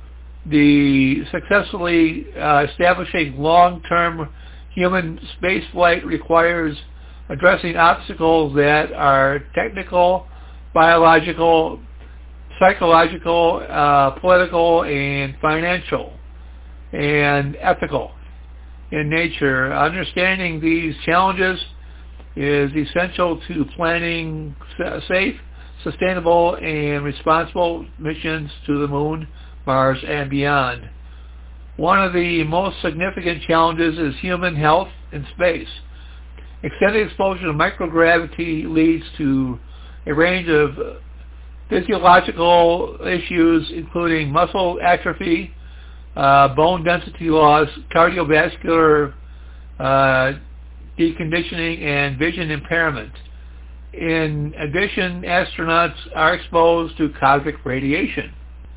The successfully uh, establishing long-term human spaceflight requires addressing obstacles that are technical, biological, psychological, uh, political, and financial, and ethical in nature. Understanding these challenges is essential to planning safe, sustainable, and responsible missions to the Moon, Mars, and beyond. One of the most significant challenges is human health in space. Extended exposure to microgravity leads to a range of physiological issues, including muscle atrophy, uh, bone density loss, cardiovascular uh, deconditioning, and vision impairment. In addition, astronauts are exposed to cosmic radiation,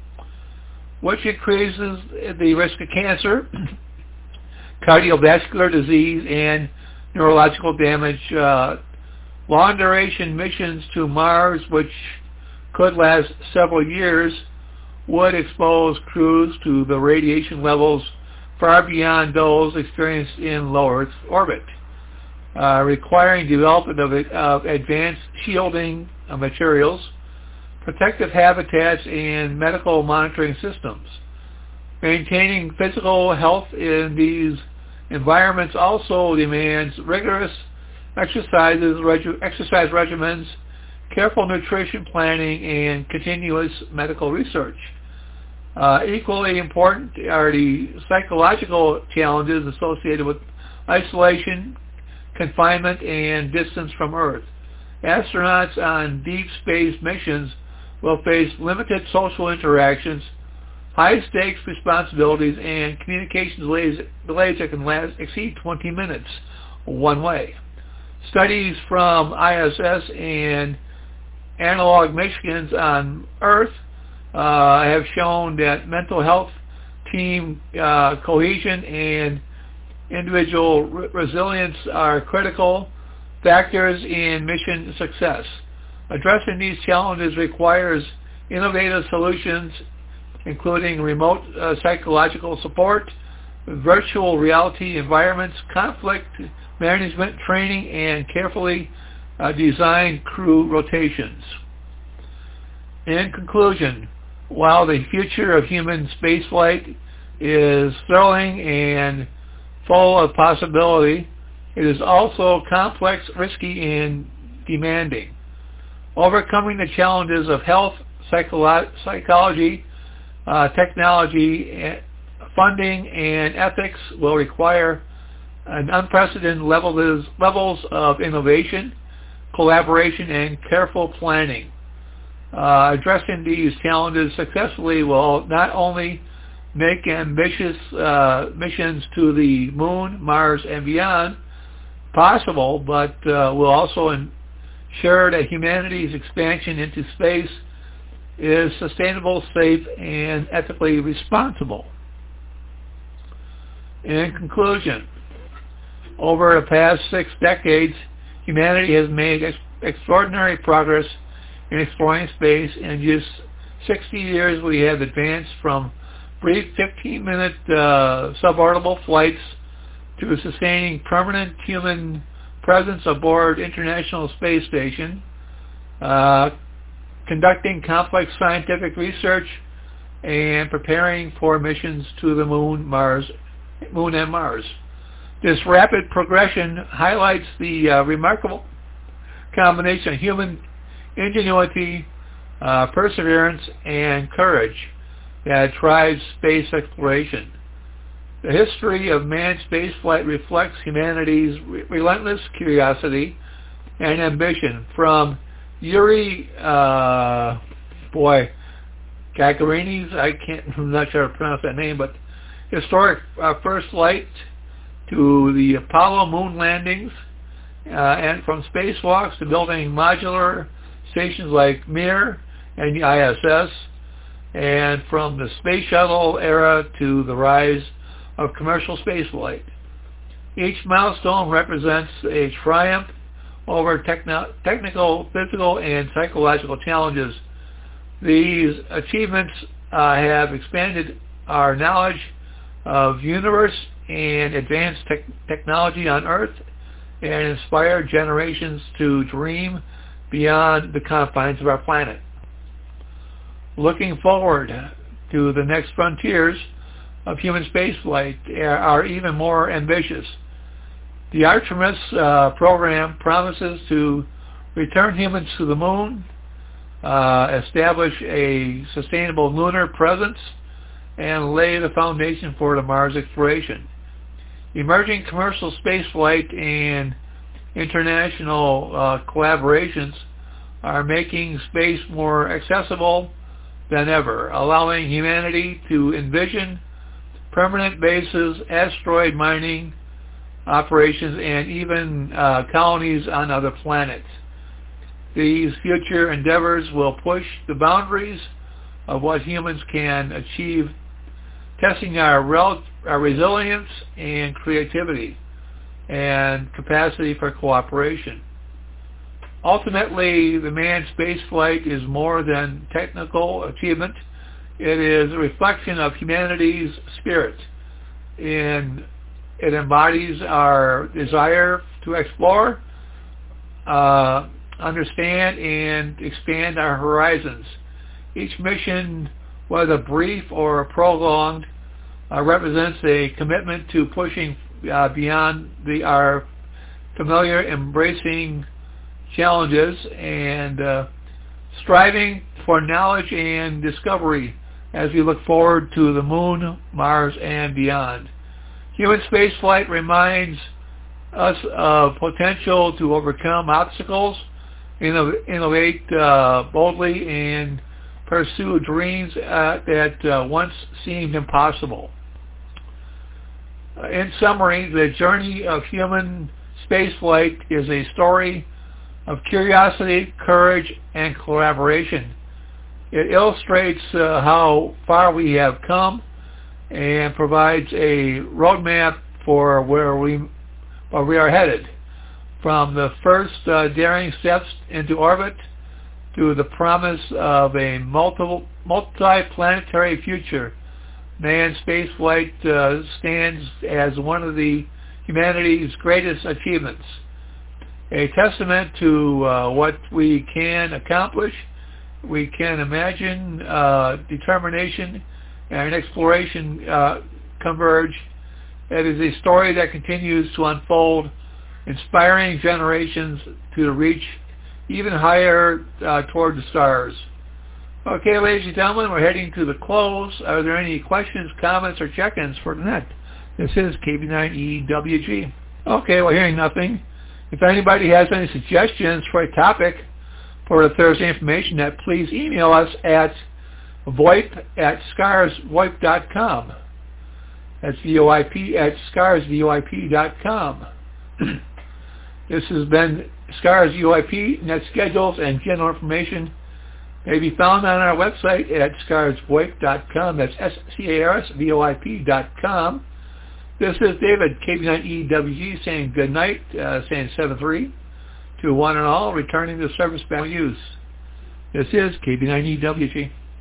which increases the risk of cancer, cardiovascular disease, and neurological damage. Uh, long-duration missions to Mars, which could last several years, would expose crews to the radiation levels far beyond those experienced in low Earth orbit, uh, requiring development of, of advanced shielding uh, materials, protective habitats, and medical monitoring systems. Maintaining physical health in these environments also demands rigorous exercises, regu- exercise regimens, careful nutrition planning, and continuous medical research. Uh, equally important are the psychological challenges associated with isolation, confinement, and distance from Earth. Astronauts on deep space missions will face limited social interactions, high-stakes responsibilities, and communication delays, delays that can last, exceed twenty minutes one way. Studies from I S S and analog missions on Earth uh, have shown that mental health, team uh, cohesion, and individual re- resilience are critical factors in mission success. Addressing these challenges requires innovative solutions, including remote uh, psychological support, virtual reality environments, conflict management training, and carefully uh, designed crew rotations. In conclusion, while the future of human spaceflight is thrilling and full of possibility, it is also complex, risky, and demanding. Overcoming the challenges of health, psycholo- psychology, uh, technology, funding, and ethics will require an unprecedented levels, levels of innovation, collaboration, and careful planning. Uh, addressing these challenges successfully will not only make ambitious uh, missions to the Moon, Mars, and beyond possible, but uh, will also ensure that humanity's expansion into space is sustainable, safe, and ethically responsible. In conclusion, over the past six decades, humanity has made ex- extraordinary progress in exploring space. In just sixty years, we have advanced from brief fifteen-minute uh, suborbital flights to sustaining permanent human presence aboard International Space Station, uh, conducting complex scientific research, and preparing for missions to the Moon, Mars, Moon and Mars. This rapid progression highlights the uh, remarkable combination of human ingenuity, uh, perseverance, and courage that drives space exploration. The history of manned spaceflight reflects humanity's re- relentless curiosity and ambition. From Yuri, uh, boy, Gagarin's, I can't, I'm not sure how to pronounce that name, but historic uh, first flight to the Apollo moon landings, uh, and from spacewalks to building modular stations like Mir and the I S S, and from the space shuttle era to the rise of commercial spaceflight. Each milestone represents a triumph over techno- technical, physical, and psychological challenges. These achievements uh, have expanded our knowledge of universe and advanced te- technology on Earth, and inspired generations to dream beyond the confines of our planet. Looking forward to the next frontiers of human spaceflight are even more ambitious. The Artemis uh, program promises to return humans to the moon, uh, establish a sustainable lunar presence, and lay the foundation for the Mars exploration. Emerging commercial spaceflight and international uh, collaborations are making space more accessible than ever, allowing humanity to envision permanent bases, asteroid mining operations, and even uh, colonies on other planets. These future endeavors will push the boundaries of what humans can achieve, testing our, rel- our resilience and creativity and capacity for cooperation. Ultimately, the manned spaceflight is more than technical achievement. It is a reflection of humanity's spirit, and it embodies our desire to explore, uh, understand, and expand our horizons. Each mission, whether brief or prolonged, uh, represents a commitment to pushing uh, beyond the, our familiar, embracing challenges, and uh, striving for knowledge and discovery as we look forward to the moon, Mars, and beyond. Human spaceflight reminds us of potential to overcome obstacles, innov- innovate uh, boldly, and pursue dreams uh, that uh, once seemed impossible. Uh, in summary, the journey of human spaceflight is a story of curiosity, courage, and collaboration. It illustrates uh, how far we have come and provides a roadmap for where we, where we are headed, from the first uh, daring steps into orbit to the promise of a multiple, multi-planetary future. Manned spaceflight uh, stands as one of the humanity's greatest achievements, a testament to uh, what we can accomplish. We can imagine uh, determination and exploration uh, converge. It is a story that continues to unfold, inspiring generations to reach even higher uh, toward the stars. Okay, ladies and gentlemen, we're heading to the close. Are there any questions, comments, or check-ins for tonight? This is K B nine E W G. Okay, well, hearing nothing. If anybody has any suggestions for a topic for the Thursday Information Net, please email us at VoIP at scars voip dot com. That's V O I P at scars voip dot com. This has been SCARS V O I P. Net schedules and general information may be found on our website at scars voip dot com. That's S C A R S V O I P dot com. This is David, K B nine E W G, saying good night, uh, saying seven three to one and all, returning to service back use. This is K B nine E W G.